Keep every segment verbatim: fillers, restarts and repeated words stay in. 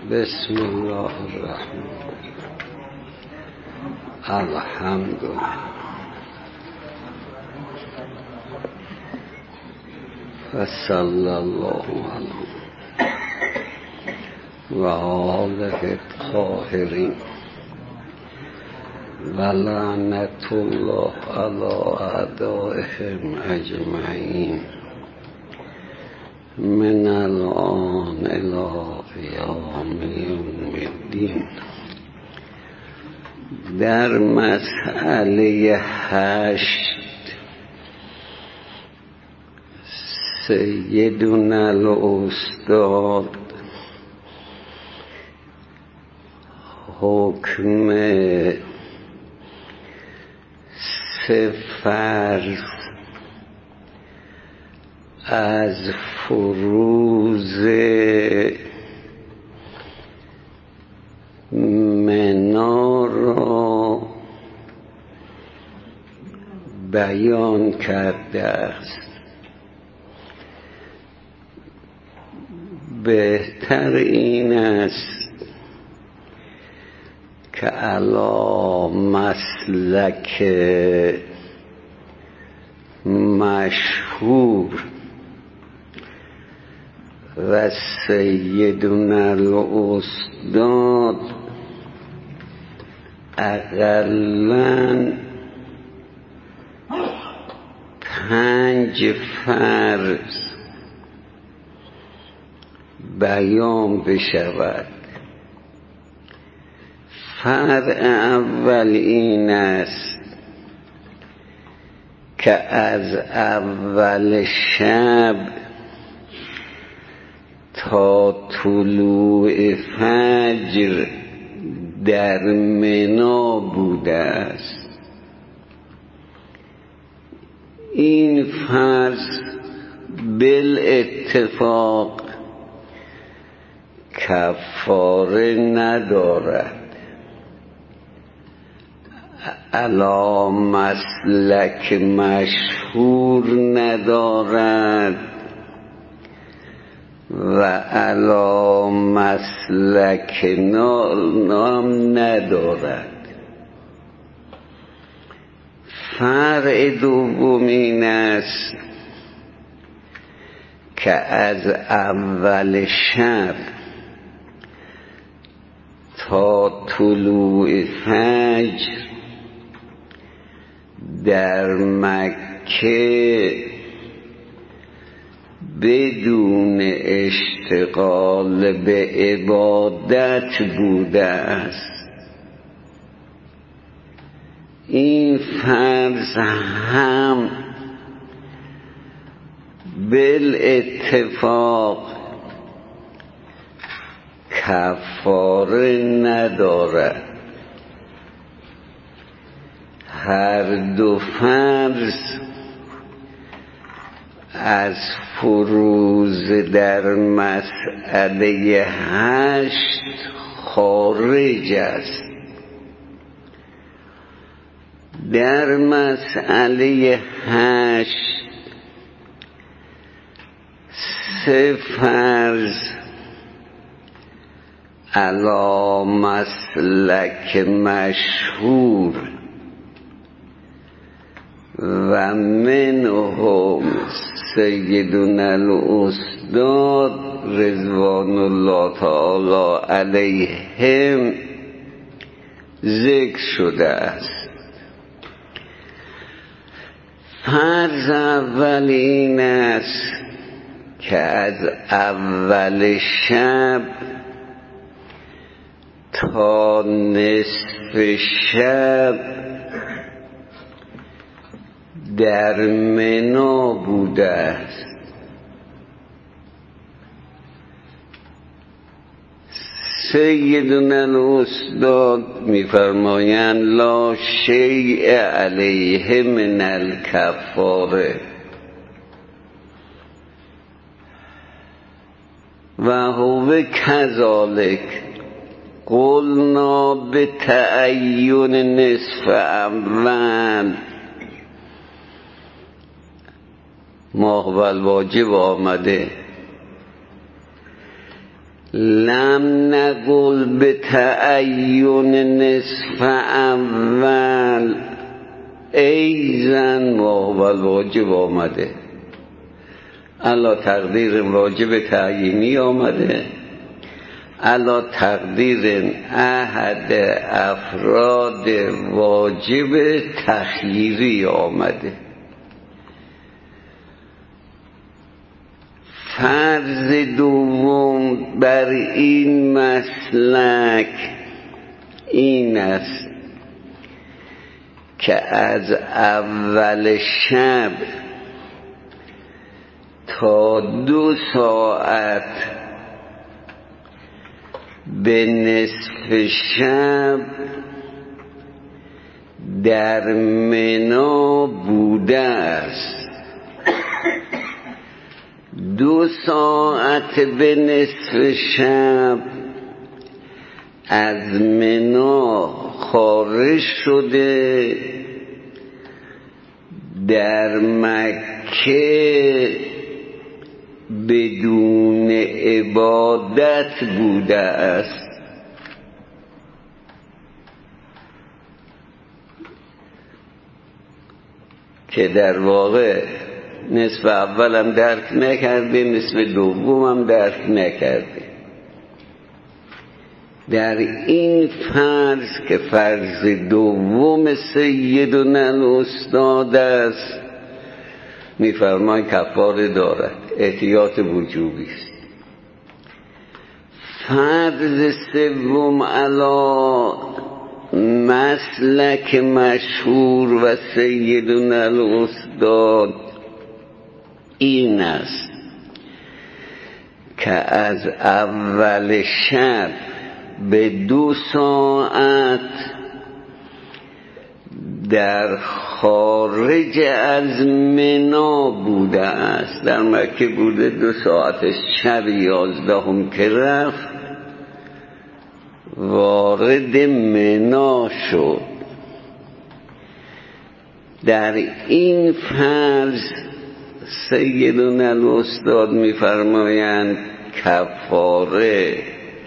بسم الله الرحمن الحمد لله وصلی الله علیه و آله الطاهرین و لعنت الله علی اعدائهم اجمعین من الآن الی قیام یوم الدین. در مسئله هشت سیدنا الاستاد حکم سه فرض از فروض منا را بیان کرده است. بهتر این است که علی مسلک مشهور و سیدنا الاستاد اقلاً پنج فرض بیان بشود. فرع اول این است که از اول شب تا طلوع فجر در منا بوده است. این فرض بالاتفاق کفاره ندارد. علی مسلک مشهور ندارد و علی مسلک نام ندارد. فرع دوم این است که از اول شب تا طلوع فجر در مکه بدون اشتغال به عبادت بوده است. این فرض هم بالاتفاق کفاره ندارد. هر دو فرض از فروض در مسئله هشت خارج است. در مسئله هشت سه فرض علی مسلک مشهور و منهم سیدنا الاستاد رضوان الله تعالی علیهم ذکر شده است. فرض اول این است که از اول شب تا نصف شب در منا بوده است. سیدنا الاستاد می‌فرمایند لا شیء علیه من الکفاره و هو کذالک قلنا به تعین نصف اول ماه الواجب آمده لم نقل به تعین نصف اول ایزن واول واجب آمده، الا تقدیر واجب تعیینی آمده، الا تقدیر احد افراد واجب تخییری آمده. فرض دوم بر این مسلک این است که از اول شب تا دو ساعت به نصف شب در منی بوده است. دو ساعت به نصف شب از منی خارج شده، در مکه بدون عبادت بوده است. که در واقع نصف اول هم درک نکرده، نصف دوم هم درک نکرده. در این فرض که فرض دوم سیدنا الاستاد است، میفرماید کفاره دارد، احتیاط وجوبی است. فرض سوم علی مسلک مشهور و سیدنا الاستاد این است که از اول شب به دو ساعت در خارج از منی بوده است. در مکه بوده، دو ساعت شب یازدهم که رفت وارد منی شد. در این فرض سیدنا الاستاد می‌فرمایند کفاره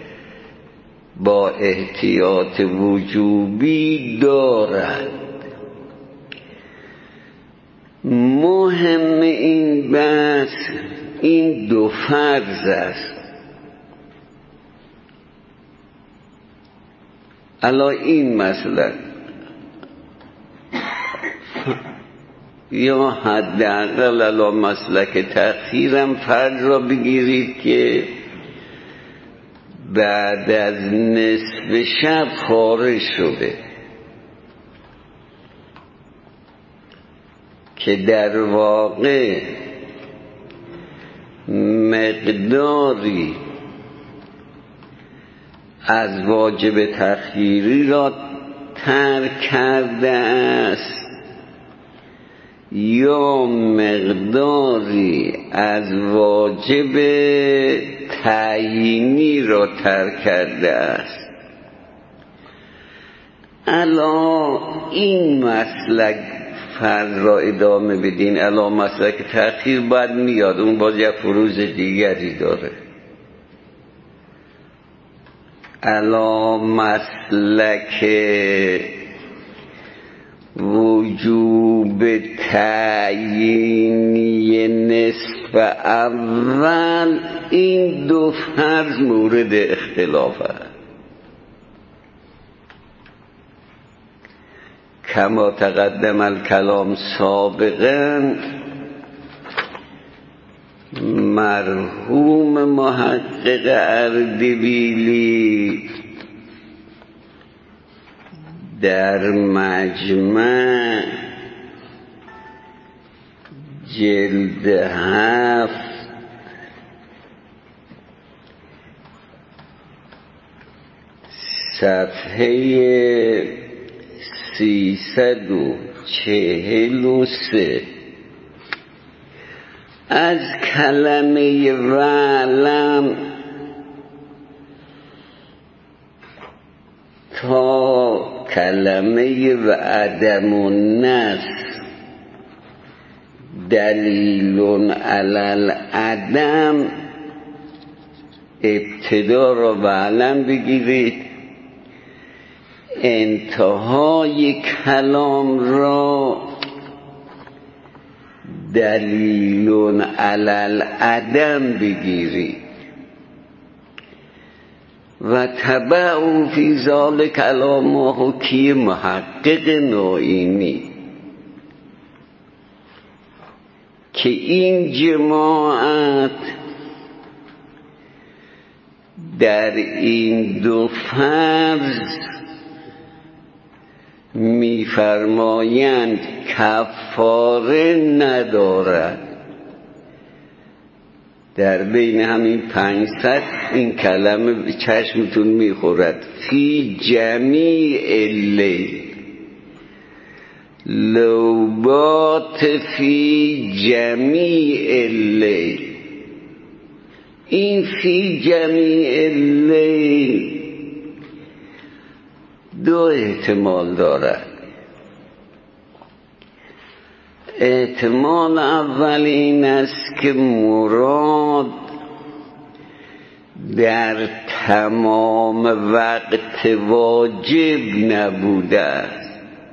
با احتیاط وجوبی دارد. مهم این بحث این دو فرض است. الا این مسئله یا حداقل الا مسلک تأخیرم فرض را بگیرید که بعد از نصف شب خارج شده، که در واقع مقداری از واجب تخییری را ترک کرده است یا مقداری از واجب تعیینی را ترک کرده است. الا این مسلک فرض را ادامه بدین، الا مسلک تأخیر باید میاد، اون باز یک فروض دیگری داره. الا مسلک وجوب تعیینی نصف اول، این دو فرض مورد اختلاف است. کما تقدم الکلام سابقا، مرحوم محقق اردبیلی در مجمع جلد هفت صفحه سیصد و چهل و سه از کلمه وعلم تا کلمه و عدم النص دلیل علی العدم ابتدا را بعلا بگیرید، انتهای کلام را دلیل علی العدم بگیرید. و تبعوا فی ذلک کلام حکی محقق نائینی که این جماعت در این دو فرض می‌فرمایند کفاره ندارد. در بین همین پنجصد این کلمه به چشمتون میخورد. فی جمیع اللیل، لوبات فی جمیع اللیل. این فی جمیع اللیل دو احتمال دارد. احتمال اول این است که مراد در تمام وقت واجب نبوده است.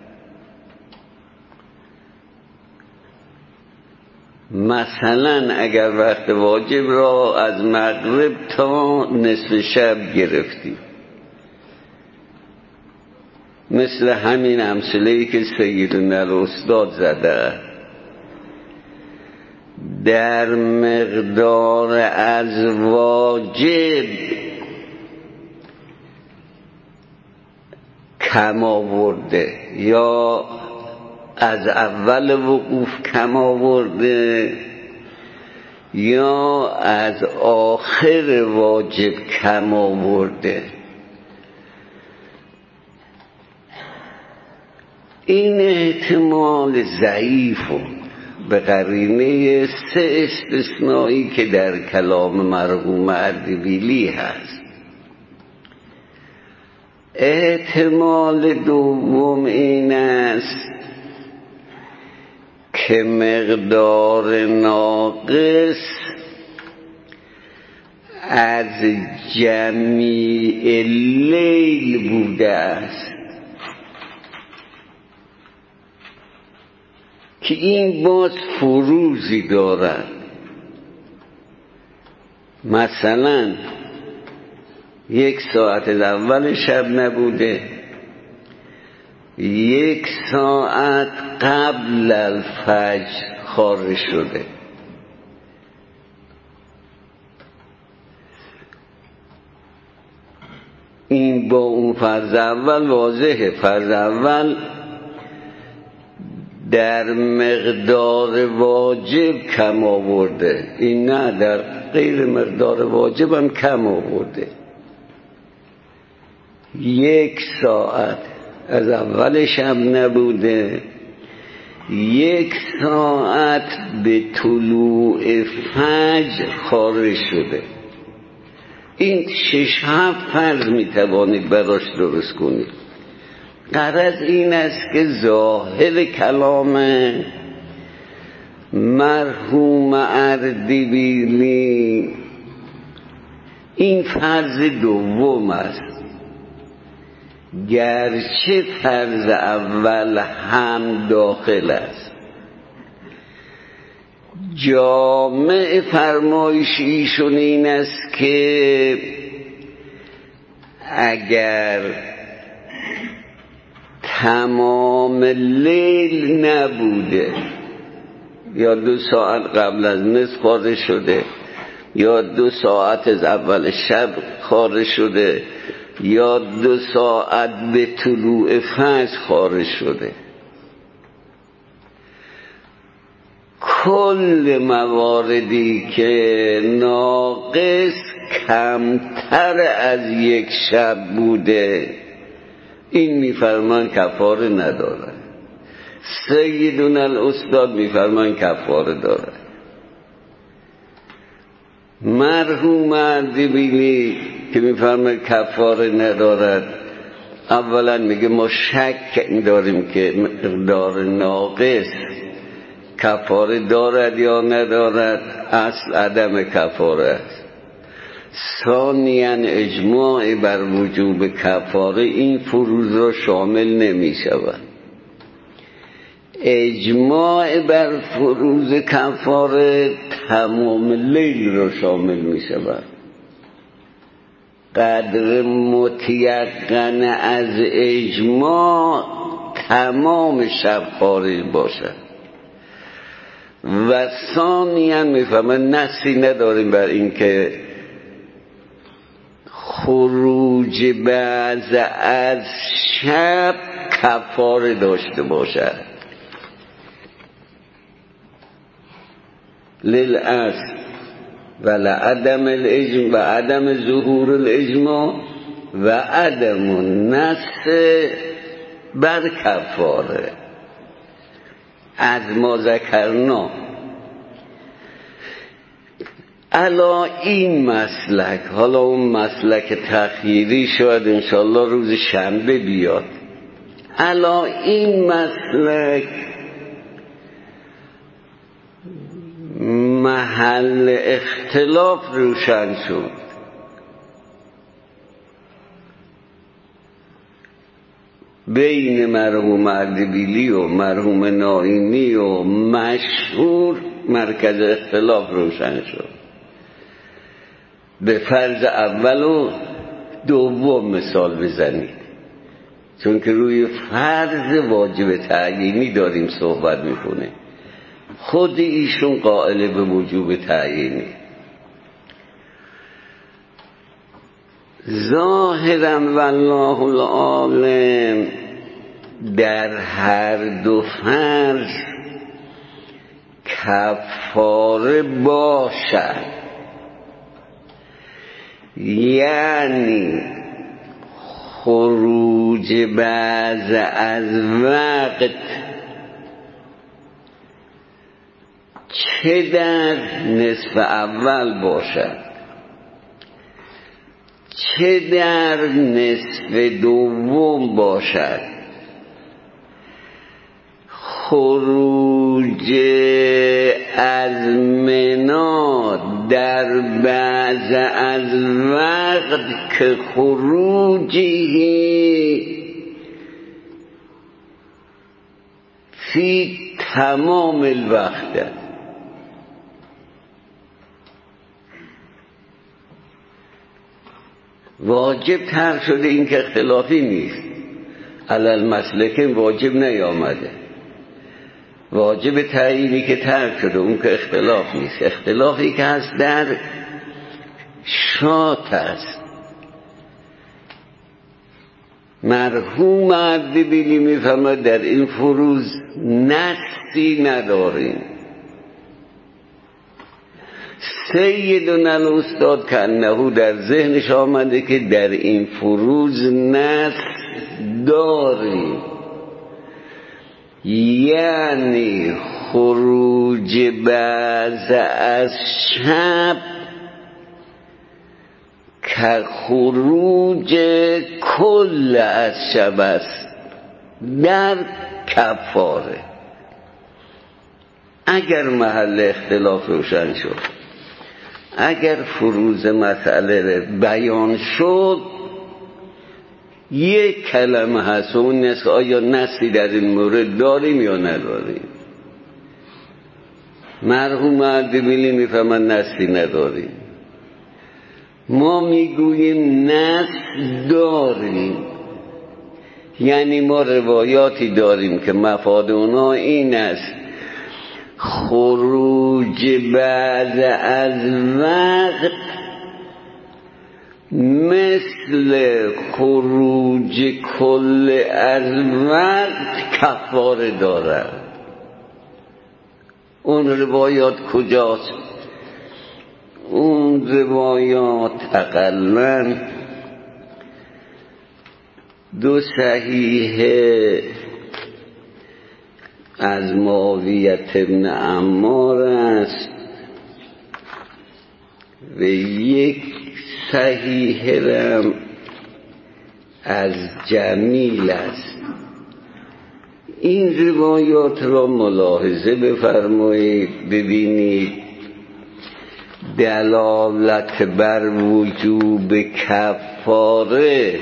مثلا اگر وقت واجب را از مغرب تا نصف شب گرفتیم، مثل همین امثله‌ای که سیدنا الاستاد زده، در مقدار از واجب کم آورده یا از اول وقوف کم آورده یا از آخر واجب کم آورده. این احتمال ضعیف به قرینه سه استثنایی که در کلام مرحوم اردبیلی هست. احتمال دوم این است که مقدار ناقص از جمیع اللیل بوده است که این باز فروزی دارد. مثلا یک ساعت از اول شب نبوده، یک ساعت قبل الفجر خارج شده. این با اون فرض اول واضحه. فرض اول در مقدار واجب کم آورده، این نه، در غیر مقدار واجب هم کم آورده. یک ساعت از اول شب نبوده، یک ساعت به طلوع فجر خارج شده. این شش هفت فرض میتوانید براش درست کنید. غرض این است که ظاهر کلام مرحوم اردبیلی این فرض دوم است، گرچه فرض اول هم داخل است. جامع فرمایش ایشون این است که اگر تمام لیل نبوده، یا دو ساعت قبل از نصف خارج شده، یا دو ساعت از اول شب خارج شده، یا دو ساعت به طلوع فجر خارج شده، کل مواردی که ناقص کمتر از یک شب بوده، این میفرمان کفاره نداره. سیدنا الاستاد میفرمان کفاره داره. مرحوم اردبیلی که میفرمان کفاره ندارد، اولا میگه ما شک داریم که مقدار ناقص کفاره دارد یا ندارد، اصل عدم کفاره است. ثانیاً اجماع بر وجوب کفاره این فروض را شامل نمی شود. اجماع بر فروض کفاره تمام لیل را شامل می شود. قدر متیقن از اجماع تمام شب خارج باشد. و ثانیاً میفهمه نصی نداریم بر این که خروج بعض از شب کفاره داشته باشد. للأصل و لعدم الاجماع و عدم ظهور الاجماع و عدم النص بر کفاره از ما ذکرنا. الا این مسلک، حالا اون مسلک تخییری شاید انشالله روز شنبه بیاد. الا این مسلک محل اختلاف روشن شد. بین مرحوم اردبیلی و مرحوم نائینی و مشهور مرکز اختلاف روشن شد. به فرض اول و دوم مثال بزنید، چون که روی فرض واجب تعیینی داریم صحبت میکنه. خود ایشون قائل به وجوب تعیینی. ظاهرا والله العالم در هر دو فرض کفاره باشد، یعنی خروج بعض از وقت چه در نصف اول باشد چه در نصف دوم باشد، خروج از منا در بعض از وقت که خروجی فی تمام الوقت واجب تر شده. این که اختلافی نیست، علل مسلکین واجب نیامده، واجب تعیینی که ترک شده اون که اختلاف نیست. اختلافی که هست در شات است. مرحوم اردبیلی میفهمد در این فروض نصی نداریم. سیدنا الاستاد کنهو در ذهنش آمده که در این فروض نص داریم، یعنی خروج بعض از شب که خروج کل از شب است در کفاره. اگر محل اختلاف روشن شد، اگر فروض مسئله بیان شد، یک کلمه هست، اون است آیا نصی در این مورد داریم یا نداریم. مرحوم اردبیلی میفهمن نصی نداریم، ما میگوییم نص داریم. یعنی ما روایاتی داریم که مفاد اونا این است: خروج بعد از وقت مثل خروج کل از وقت کفاره دارد. اون روایات کجاست؟ اون روایات اقلاً دو صحیحه از معاویه ابن عمار است و یک صحیح رم از جمیل است. این روایات را ملاحظه بفرمایید، ببینید. دلالت بر وجوب کفاره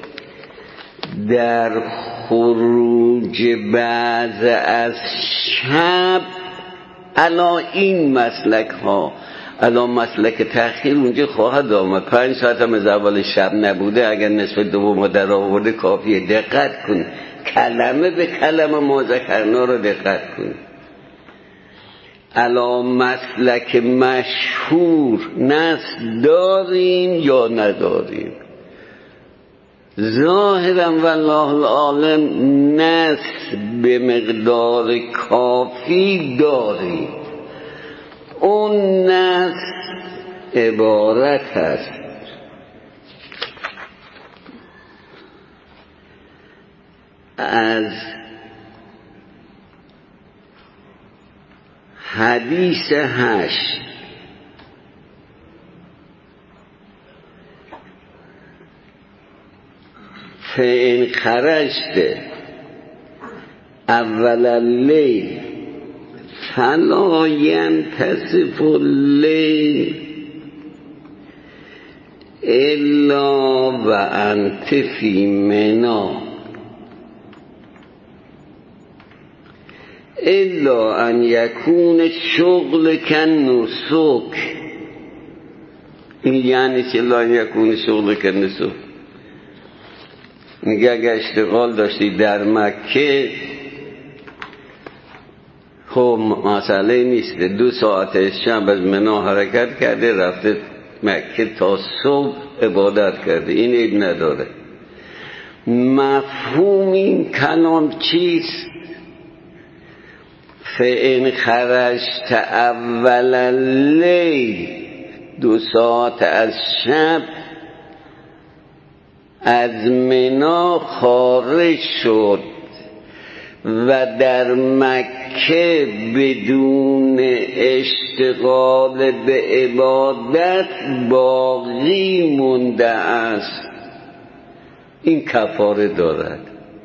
در خروج بعض از شب علا این مسلک ها، علا مسلک تأخیر اونجا خواهد آمد. پنج ساعت هم از اول شب نبوده، اگر نصف دوم در آورده کافیه. دقت کن، کلمه به کلمه ما ذکرنا رو دقت کن. علا مسلک مشهور نص داریم یا نداریم؟ ظاهرا والله العالم نص به مقدار کافی داریم. اون نص عبارت است از حدیث هشت فإن خرجت اول اللیل فلا ینتصف اللیل الا و انت فی منی الا ان یکون شغل کن نسک. این یعنی چه لا یکون شغل کن نسک؟ میگه اگه اشتغال داشتی در مکه خب مسئله نیست، دو ساعت شب از منی حرکت کرده رفته مکه تا صبح عبادت کرده، این عیب نداره. مفهوم این کلام چیست؟ فإن خرجت اول اللیل، دو ساعت از شب از منی خارج شد و در مکه بدون اشتغال به عبادت باقی مونده است، این کفاره دارد.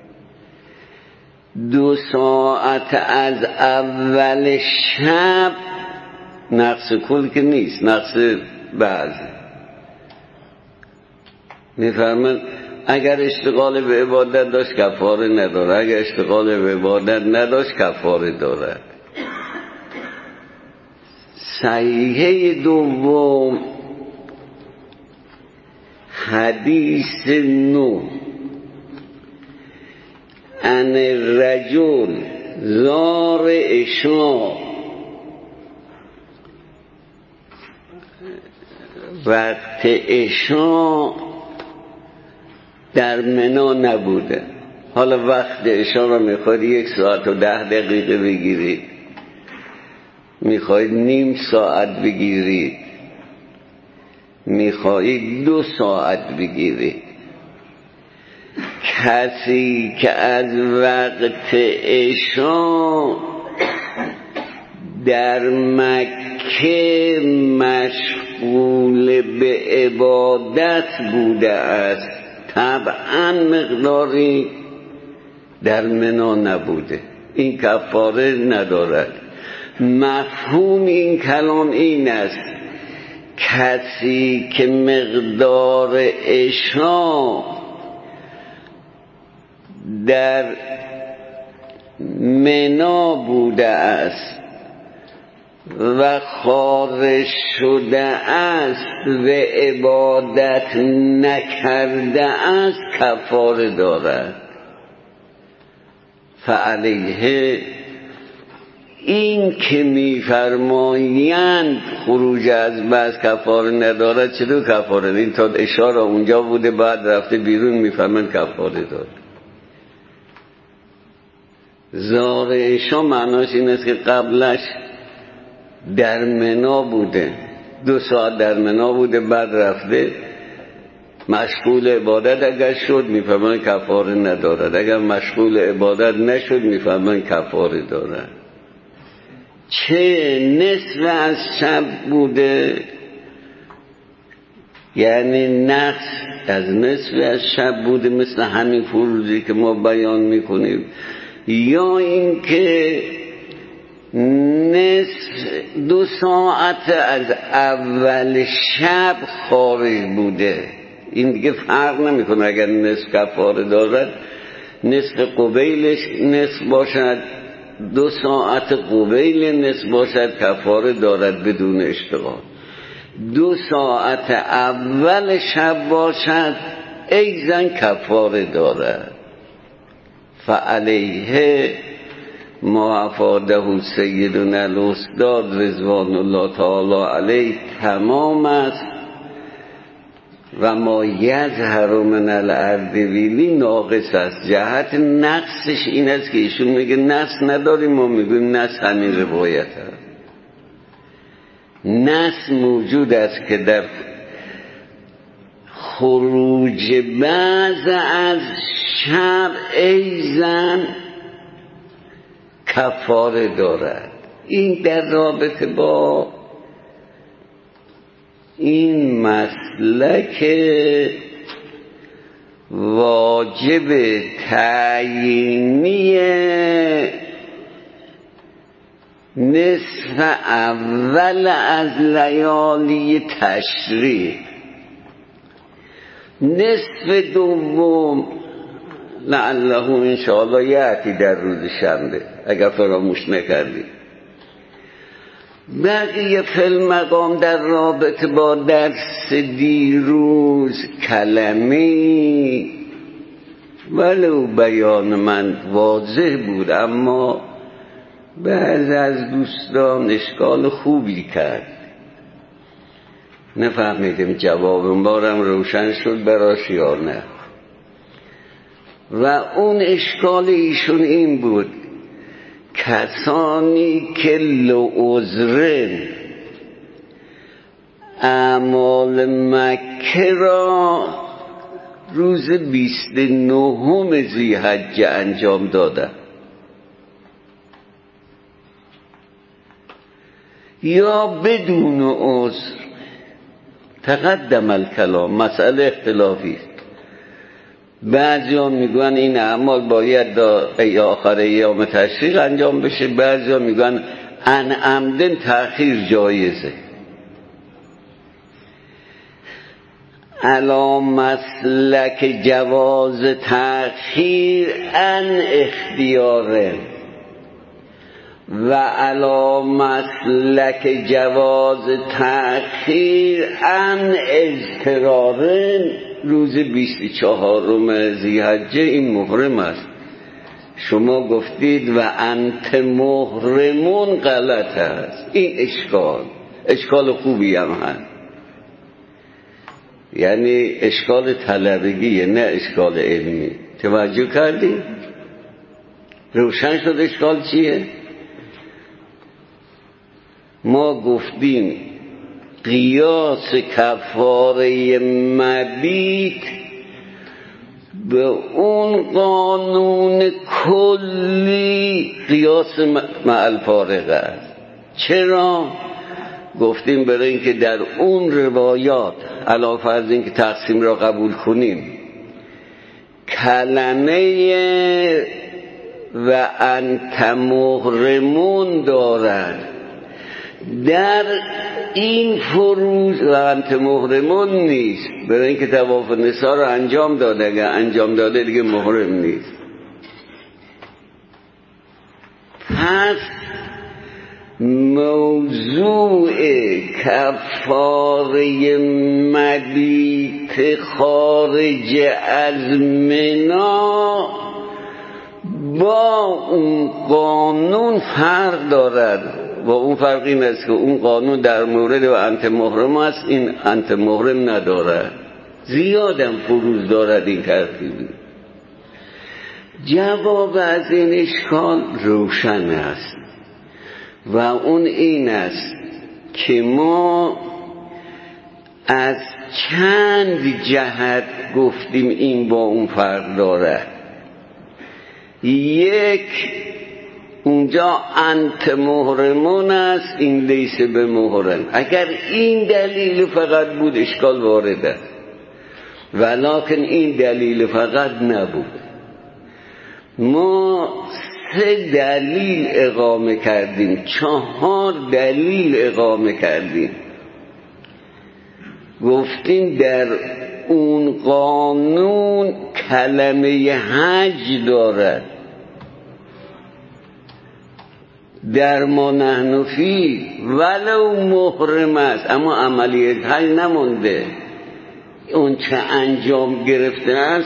دو ساعت از اول شب نقص کل که نیست، نقص بعض. میفرمند اگر اشتغال به عبادت داشت کفاره نداره، اگر اشتغال به عبادت نداشت کفاره دارد. صحیحه دوم حدیث نو ان الرجل زار عشا وقت عشا در منی نبوده. حالا وقت عشا رو میخواید یک ساعت و ده دقیقه بگیرید، میخواید نیم ساعت بگیرید، میخواید دو ساعت بگیرید، کسی که از وقت عشا در مکه مشغول به عبادت بوده است، طبعا مقداری در منی نبوده، این کفاره ندارد. مفهوم این کلام این است کسی که مقدار عشا در منی بوده است و خارج شده است و عبادت نکرده است کفاره دارد. فعلیه این که میفرمایند خروج از بس کفاره ندارد، چطور کفاره؟ این تا اشاره اونجا بوده بعد رفته بیرون، میفرمایند کفاره دارد. زار عشا معناش این است که قبلش در منی بوده، دو ساعت در منی بوده بعد رفته مشغول عبادت اگر شد میفرمایند کفاره ندارد، اگر مشغول عبادت نشد میفرمایند کفاره دارد. چه نصف از شب بوده، یعنی نقص از نصف از شب بوده مثل همین فروزی که ما بیان میکنیم، یا اینکه نصف دو ساعت از اول شب خارج بوده، این دیگه فرق نمیکنه اگر نصف کفاره دارد نصف قبیلش نصف باشد، دو ساعت قبیل نصف باشد کفاره دارد بدون اشتغال، دو ساعت اول شب باشد ایزن کفاره دارد. فعلیه ما افاده سیدنا الاستاد رضوان الله تعالی علیه تمام است و ما یظهر من الارض ویلی ناقص است. جهت نقصش این است که ایشون میگه نقص نداریم، ما میگیم نقص همین روایت است. نقص موجود است که در خروج بعض از شب ایزن کفاره دارد. این در رابطه با این مسلک واجب تعیینی نصف اول از لیالی تشریق، نصف دوم لعله انشاءالله یأتی در روز شنبه اگر فراموش نکردی. بقیه فی المقام در رابطه با درس دیروز کلمی ولو بیان من واضح بود، اما بعضی از دوستان اشکال خوبی کرد، نفهمیدیم جواب بارم روشن شد براش یا نه. و اون اشکال ایشون این بود کسانی که لعذرن اعمال مکه را روز بیست و نهم ذی‌حجه انجام دادن یا بدون عذر، تقدم الکلام، مسئله اختلافی است. بعضی ها میگن این اعمال باید در آخر ایام تشریق انجام بشه، بعضی ها میگن ان عمدن تأخیر جایزه. علا مسلک جواز تأخیر ان اختیاره و علا مسلک جواز تأخیر ان اضطرارن. روز بیست و چهارم ذی‌حجه این محرم است، شما گفتید و انت محرمون غلط است. این اشکال اشکال خوبی هم هست، یعنی اشکال طلبگیه نه اشکال علمی. توجه کردی؟ روشن شد اشکال چیه؟ ما گفتیم قیاس کفاره مبیت به اون قانون کلی قیاس مع الفارقه است. چرا؟ گفتیم برای اینکه در اون روایات علاوه از اینکه تقسیم را قبول کنیم کلمه و انت محرمون دارد، در این فروض و انت محرمون نیست، برای اینکه طواف نساء رو انجام داده، اگر انجام داده دیگه محرم نیست. پس موضوع کفاره مبیت خارج از منا با اون قانون فرق دارد. و اون فرق این است که اون قانون در مورد و انت محرم است، این انت محرم ندارد، زیادم فروض دارد این ترتیبی. جواب از این اشکال روشن است و اون این است که ما از چند جهت گفتیم این با اون فرق دارد. یک، اونجا انت محرمون است، این لیس به محرم. اگر این دلیل فقط بود اشکال وارد است، ولکن این دلیل فقط نبود. ما سه دلیل اقامه کردیم، چهار دلیل اقامه کردیم. گفتیم در اون قانون کلمه حج دارد، در ما نحن فی ولو محرم است، اما عملیات حج نمونده. اون چه انجام گرفته است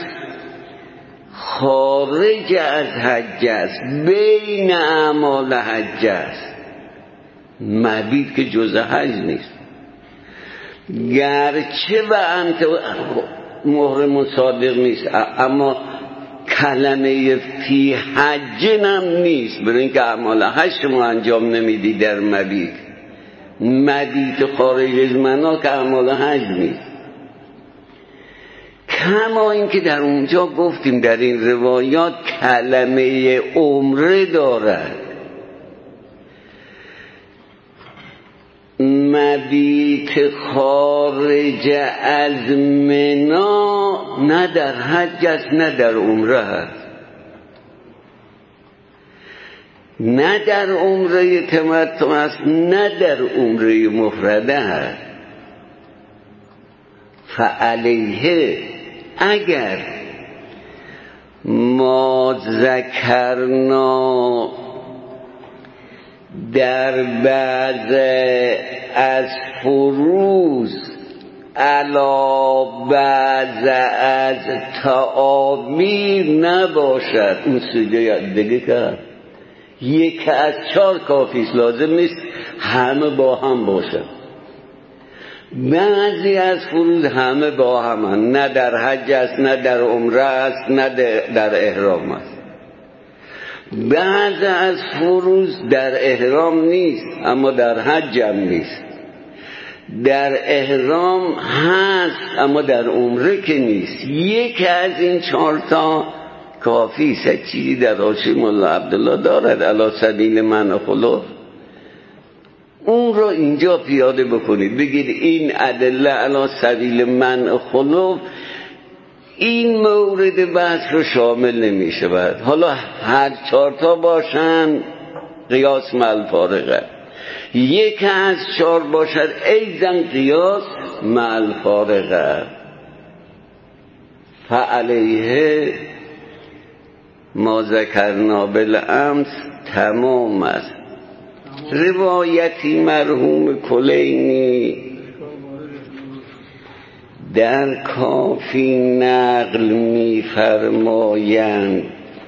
خارج از حج است، بین اعمال حج است. مبیت که جزء حج نیست، گرچه و انت محرم صادق نیست، اما کلمه فی حج هم نیست، برای اینکه اعمال حج شما انجام نمیدی در مبیت. مبیت خارج از منا که اعمال حج نیست. کما اینکه در اونجا گفتیم در این روایات کلمه عمره دارد. مبیت خارج از منا نه در حج است نه در عمره است، نه در عمره تمتع است نه در عمره مفرده است. فعلیه اگر ما ذکرنا در بعض از فروز علا بعض از تعابیر نباشد، اون سجده دیگه کرد یک از چهار کافیست، لازم نیست همه با هم باشد. بعضی از فروز همه با هم هست، نه در حج است نه در عمره است نه در احرام است. بعضی از فروز در احرام نیست اما در حج هم نیست، در احرام هست اما در عمره که نیست. یکی از این چهار تا کافی است. چیزی در حاشیه مولا عبدالله دارد علی سبیل منع خلف، اون رو اینجا پیاده بکنید، بگید این ادله علی سبیل منع خلف این مورد بحث رو شامل نمی شود. حالا هر چهارتا باشن قیاس مع الفارقه، یک از چهار باشد ایزن قیاس مع الفارقه. فعلیه ما ذکرنا بالامس تمام است. روایتی مرحوم کلینی در کافی نقل می فرمایند،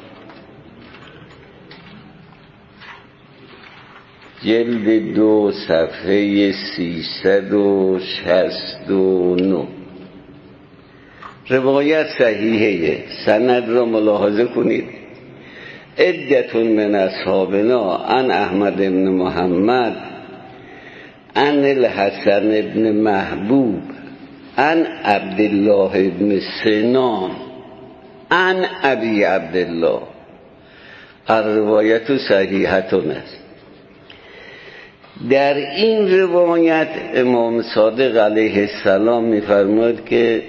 جلد دو صفحه سیصد و شصت و نه. روایت صحیحه، سند را ملاحظه کنید. عدتون من اصحابنا عن احمد بن محمد عن الحسن بن محبوب عن عبدالله بن سنان عن ابی عبدالله. الروایت صحیحتون است. در این روایت امام صادق علیه السلام می‌فرماید که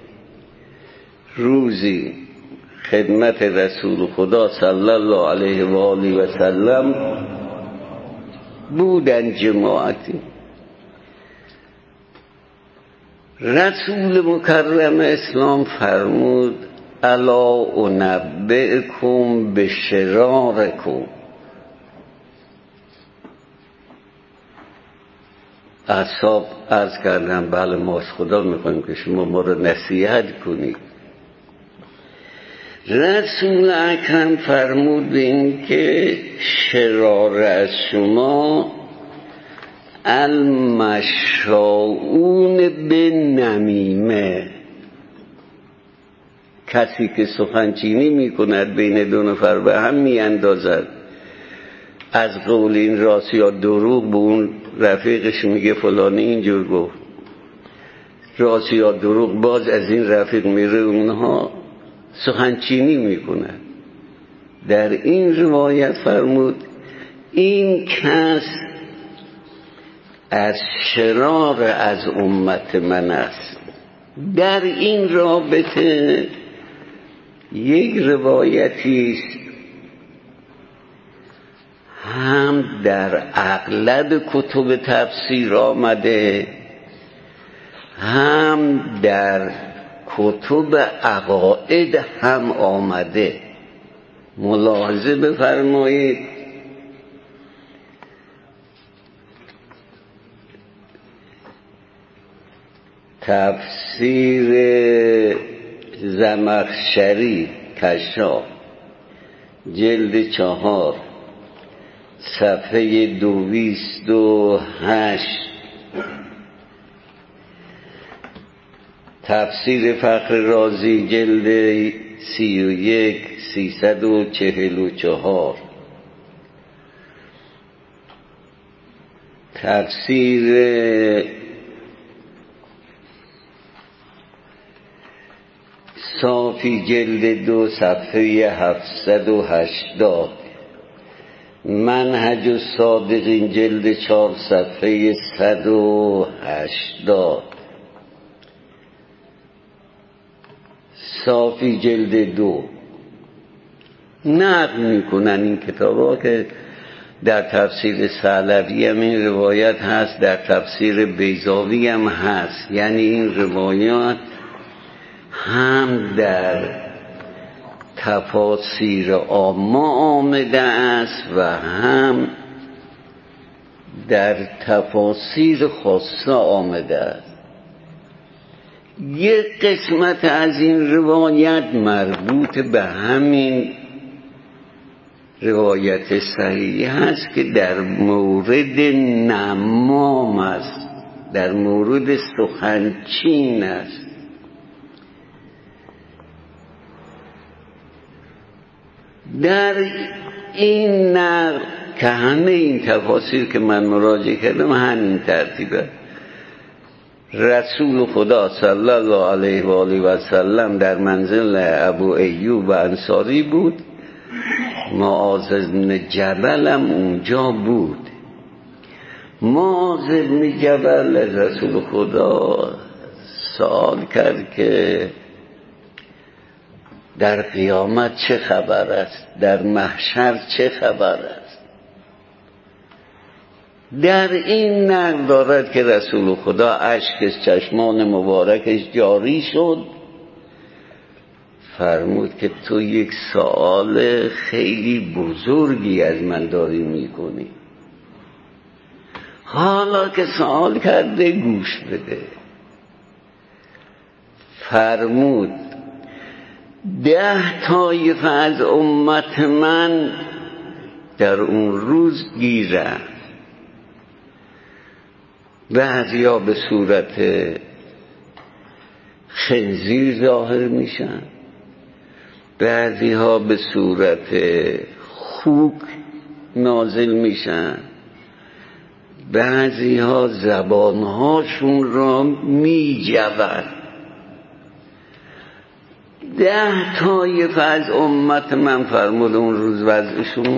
روزی خدمت رسول خدا صلی الله علیه و آله و سلم بودن جماعتی. رسول مکرم اسلام فرمود الا انبئکم بشرارکم. اصحاب عرض کردن بله ما از خدا میخوایم که شما ما رو نصیحت کنید. رسول اکرم فرمود این که شرار از شما المشاؤون به نمیمه، کسی که سخنچینی میکند بین دو نفر به هم میاندازد، از قول این راست یا دروغ به اون رفیقش میگه فلانی اینجور گفت، راست یا دروغ باز از این رفیق میره اونها سخنچینی میکنه. در این روایت فرمود این کس از شرار از امت من است. در این رابطه یک روایتی است هم در اغلب کتب تفسیر آمده، هم در کتب عقاید هم آمده. ملاحظه بفرمایید تفسیر زمخشری کشاف جلد چهار صفحه دویست و هشت، تفسیر فخر رازی جلد سی و یک سیصد و چهل و چهار، تفسیر صافی جلد دو صفحه هفتصد و هشتاد، منهج الصادقین جلد چهار صفحه صد و هشتاد، صافی جلد دو. نقل میکنن این کتاب ها که در تفسیر ثعلبی هم این روایت هست، در تفسیر بیضاوی هم هست. یعنی این روایات هم در تفاسیر عامه آمده است و هم در تفاسیر خاصه آمده است. یک قسمت از این روایت مربوط به همین روایت صحیح هست که در مورد نمام است، در مورد سخنچین است. در این نقل که همه این تفاسیر که من مراجعه کردم همین ترتیبه، رسول خدا صلی الله علیه و آله و سلم در منزل ابو ایوب انصاری بود، معاذ بن جبل هم اونجا بود. معاذ بن جبل رسول خدا سوال کرد که در قیامت چه خبر است، در محشر چه خبر است. در این نقل دارد که رسول خدا اشک از چشمان مبارکش جاری شد، فرمود که تو یک سوال خیلی بزرگی از من داری میکنی، حالا که سوال کرده گوش بده. فرمود ده طایفه از امت من در اون روز گیرند، بعضی ها به صورت خنزیر ظاهر میشن، بعضی ها به صورت خوک نازل میشن، بعضی ها زبانهاشون را میجوند. ده طایفه از امت من فرمود اون روز وضعشون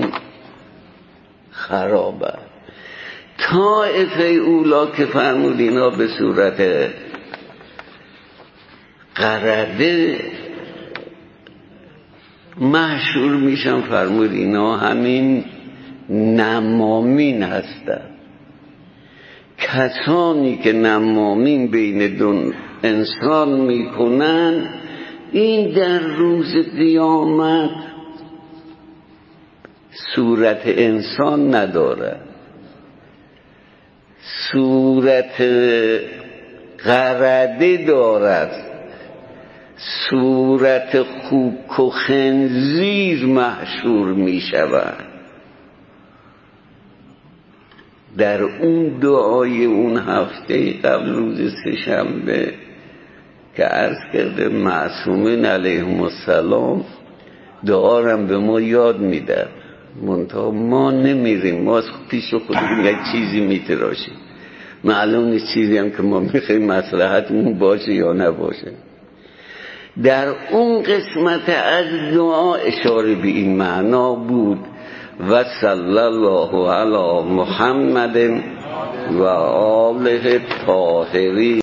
خرابه. طایفه اولا که فرمود اینا به صورت قرده محشور میشن، فرمود اینا همین نمامین هستن. کسانی که نمامین بین دو انسان میکنن این در روز قیامت صورت انسان نداره، صورت قرده دارد، صورت خوک و خنزیر محشور می شود. در اون دعای اون هفته قبل روز سه‌شنبه که عرض کرده معصومین علیهم السلام دعارم به ما یاد میدن، منتها ما نمیریم، ما پیش خودمون یک چیزی میتراشیم، معلوم نیست چیزی هم که ما میخوایم مصلحتمون باشه یا نباشه. در اون قسمت از دعا اشاره به این معنا بود و صلی الله علی محمد و آله الطاهرین.